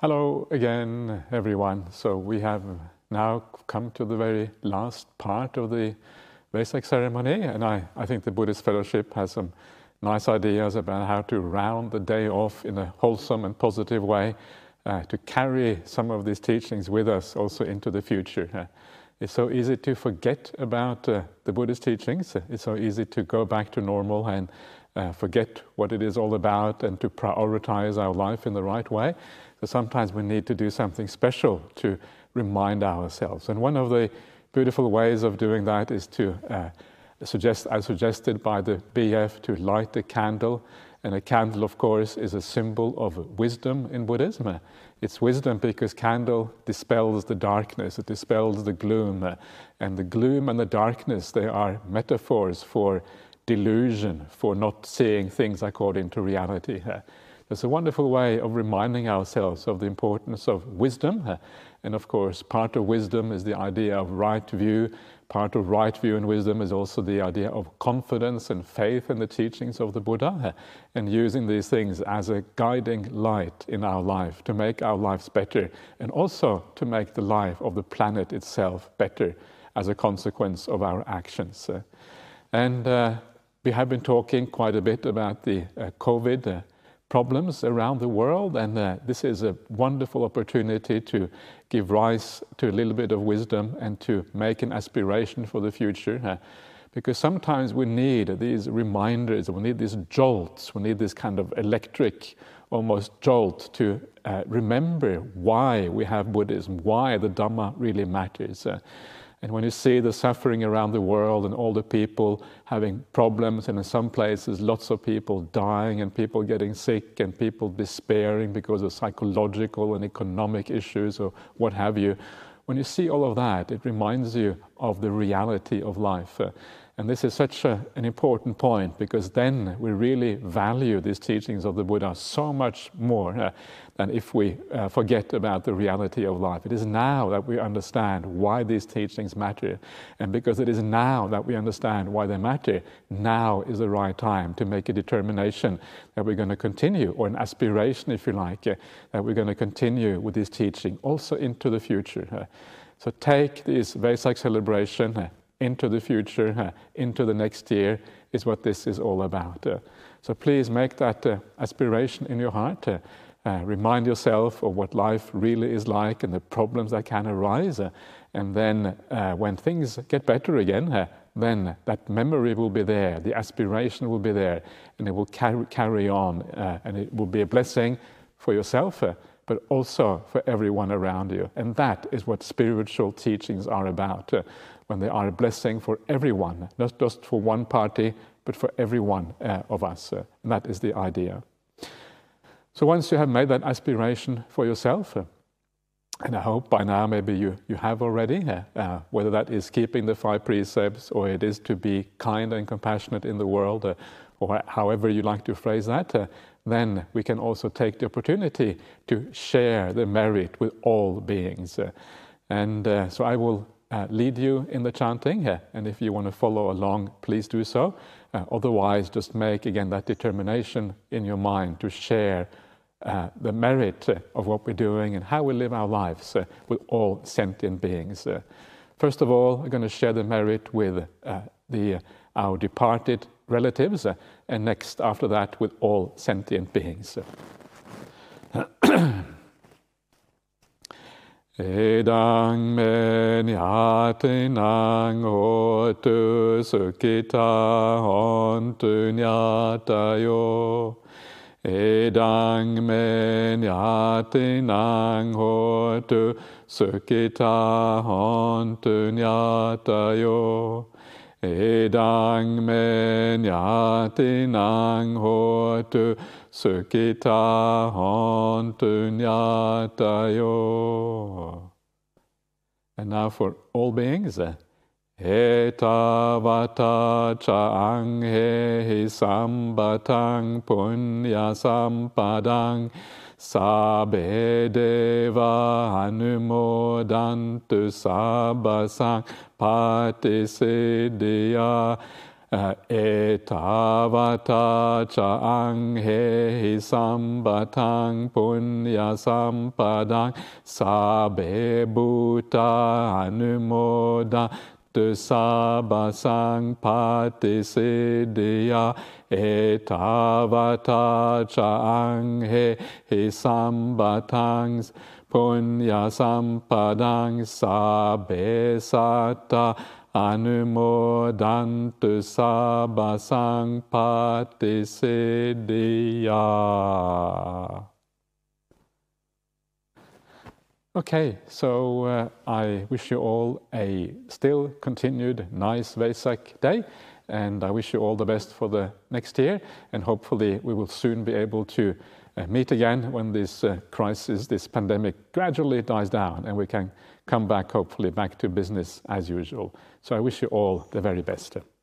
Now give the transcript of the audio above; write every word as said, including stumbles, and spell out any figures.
Hello again, everyone. So we have now come to the very last part of the Vesak ceremony, and I, I think the Buddhist Fellowship has some nice ideas about how to round the day off in a wholesome and positive way, uh, to carry some of these teachings with us also into the future. Uh, it's so easy to forget about uh, the Buddhist teachings. It's so easy to go back to normal and uh, forget what it is all about and to prioritize our life in the right way. So sometimes we need to do something special to remind ourselves. And one of the beautiful ways of doing that is to uh, suggest, as suggested by the B F, to light a candle. And a candle, of course, is a symbol of wisdom in Buddhism. It's wisdom because candle dispels the darkness, it dispels the gloom. And the gloom and the darkness, they are metaphors for delusion, for not seeing things according to reality. It's a wonderful way of reminding ourselves of the importance of wisdom. And of course, part of wisdom is the idea of right view. Part of right view and wisdom is also the idea of confidence and faith in the teachings of the Buddha, and using these things as a guiding light in our life to make our lives better, and also to make the life of the planet itself better as a consequence of our actions. And uh, we have been talking quite a bit about the uh, COVID uh, problems around the world, and uh, this is a wonderful opportunity to give rise to a little bit of wisdom and to make an aspiration for the future, uh, because sometimes we need these reminders, we need these jolts, we need this kind of electric almost jolt to uh, remember why we have Buddhism, why the Dhamma really matters. Uh, And when you see the suffering around the world and all the people having problems, and in some places lots of people dying and people getting sick and people despairing because of psychological and economic issues or what have you, when you see all of that, it reminds you of the reality of life. Uh, and this is such a, an important point, because then we really value these teachings of the Buddha so much more uh, than if we uh, forget about the reality of life. It is now that we understand why these teachings matter. And because it is now that we understand why they matter, now is the right time to make a determination that we're going to continue, or an aspiration, if you like, uh, that we're going to continue with this teaching also into the future. Uh, so take this Vesak celebration uh, into the future, uh, into the next year, is what this is all about. Uh, so please make that uh, aspiration in your heart. Uh, uh, remind yourself of what life really is like and the problems that can arise. Uh, and then uh, when things get better again, uh, then that memory will be there, the aspiration will be there, and it will carry, carry on, uh, and it will be a blessing for yourself, uh, but also for everyone around you. And that is what spiritual teachings are about, uh, when they are a blessing for everyone, not just for one party, but for every one uh, of us. Uh, and that is the idea. So once you have made that aspiration for yourself, uh, and I hope by now maybe you, you have already, uh, uh, whether that is keeping the five precepts, or it is to be kind and compassionate in the world, uh, or however you like to phrase that, uh, then we can also take the opportunity to share the merit with all beings. Uh, and uh, so I will Uh, lead you in the chanting, uh, and if you want to follow along, please do so. Uh, otherwise, just make again that determination in your mind to share uh, the merit uh, of what we're doing and how we live our lives uh, with all sentient beings. Uh, first of all, we're going to share the merit with uh, the uh, our departed relatives, uh, and next after that with all sentient beings. Edang me nyatinang hotu sukhita hontu nyatayo. Edang me nyatinang hotu sukhita hontu nyatayo. Edang me nyatinang hotu sukhita hontu nyatayo. And now for all beings, etavata cha anghe sambatang punya sampadang sabbe deva anumodantu sabbasang patisiddhya Etavata cha anghe sambatang punya sampadang sabe bhuta anumoda tu sabasang patisiddhya etavata cha anghe sambatang punya sampadang sabe satta anumodantu sabasang patisiddhya. Okay, so uh, I wish you all a still continued nice Vesak day, and I wish you all the best for the next year, and hopefully we will soon be able to uh, meet again when this uh, crisis, this pandemic gradually dies down, and we can come back, hopefully, back to business as usual. So I wish you all the very best.